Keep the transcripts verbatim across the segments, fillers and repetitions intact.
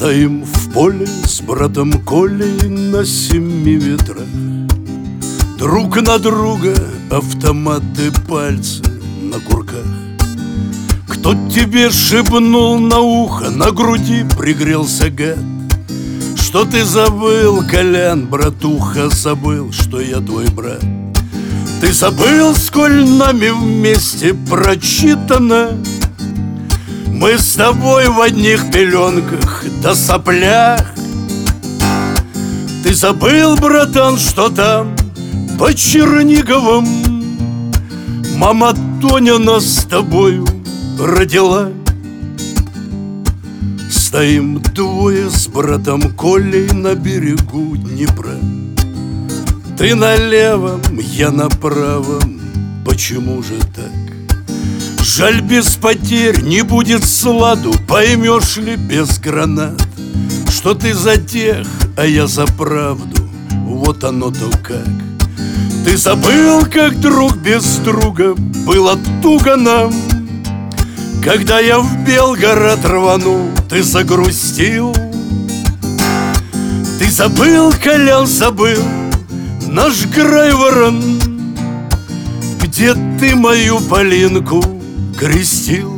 Стоим в поле с братом Колей на семи ветрах. Друг на друга автоматы, пальцы на курках. Кто тебе шепнул на ухо, на груди пригрелся гад? Что ты забыл, Колян, братуха, забыл, что я твой брат? Ты забыл, сколь нами вместе прочитано? Мы с тобой в одних пеленках да соплях. Ты забыл, братан, что там по Черниговым мама Тоня нас с тобою родила? Стоим двое с братом Колей на берегу Днепра. Ты на левом, я на правом, почему же так? Жаль, без потерь не будет сладу, поймешь ли без гранат, что ты за тех, а я за правду, вот оно-то как. Ты забыл, как друг без друга было туго нам. Когда я в Белгород рванул, ты загрустил. Ты забыл, Колян, забыл наш Грайворон, где ты мою Полинку крестил.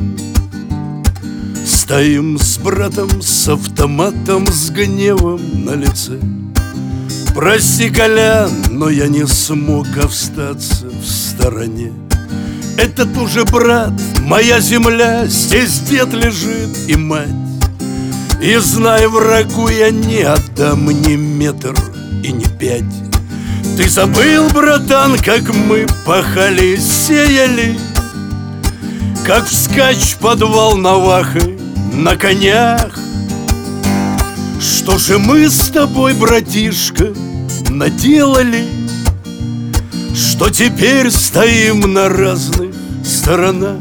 Стоим с братом с автоматом, с гневом на лице. Прости, Колян, но я не смог остаться в стороне. Этот уже брат, моя земля, здесь дед лежит и мать. И знай, врагу я не отдам ни метр и ни пять. Ты забыл, братан, как мы пахали, сеяли, как вскачь подвал Навахой на конях. Что же мы с тобой, братишка, наделали, что теперь стоим на разных сторонах?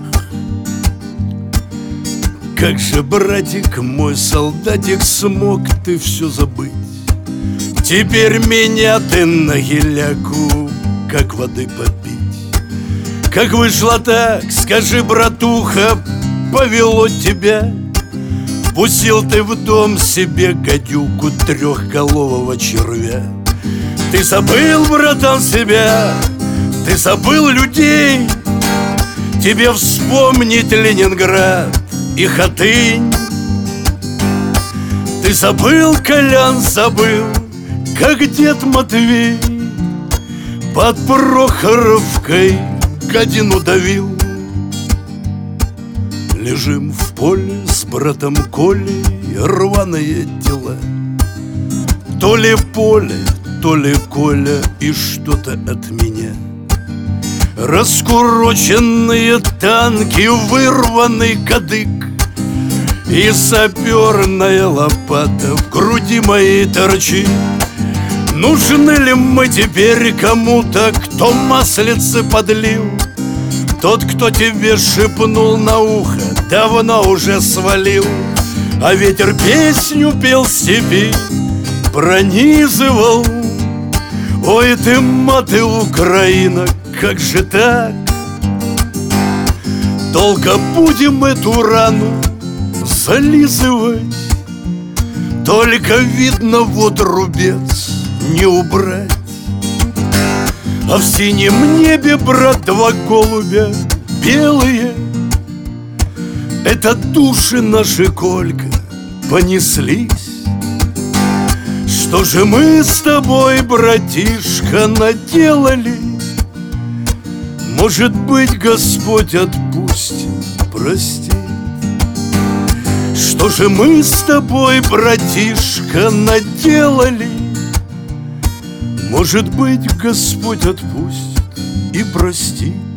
Как же, братик мой, солдатик, смог ты все забыть? Теперь меня ты на геляку как воды попить. Как вышло так, скажи, братуха, повело тебя? Пустил ты в дом себе гадюку, трехголового червя. Ты забыл, братан, себя, ты забыл людей. Тебе вспомнить Ленинград и Хатынь. Ты забыл, Колян, забыл, как дед Матвей под Прохоровкой гадину давил. Лежим в поле с братом Колей, рваные дела. То ли поле, то ли Коля и что-то от меня. Раскуроченные танки, вырванный кадык и саперная лопата в груди моей торчит. Нужны ли мы теперь кому-то, кто маслицы подлил? Тот, кто тебе шепнул на ухо, давно уже свалил. А ветер песню пел в степи, пронизывал. Ой ты, маты, Украина, как же так? Долго будем эту рану зализывать? Только видно, вот рубец не убрать. А в синем небе, брат, два голубя белые. Это души наши, Колька, понеслись. Что же мы с тобой, братишка, наделали? Может быть, Господь отпустит, простит. Что же мы с тобой, братишка, наделали? Может быть, Господь отпустит и простит.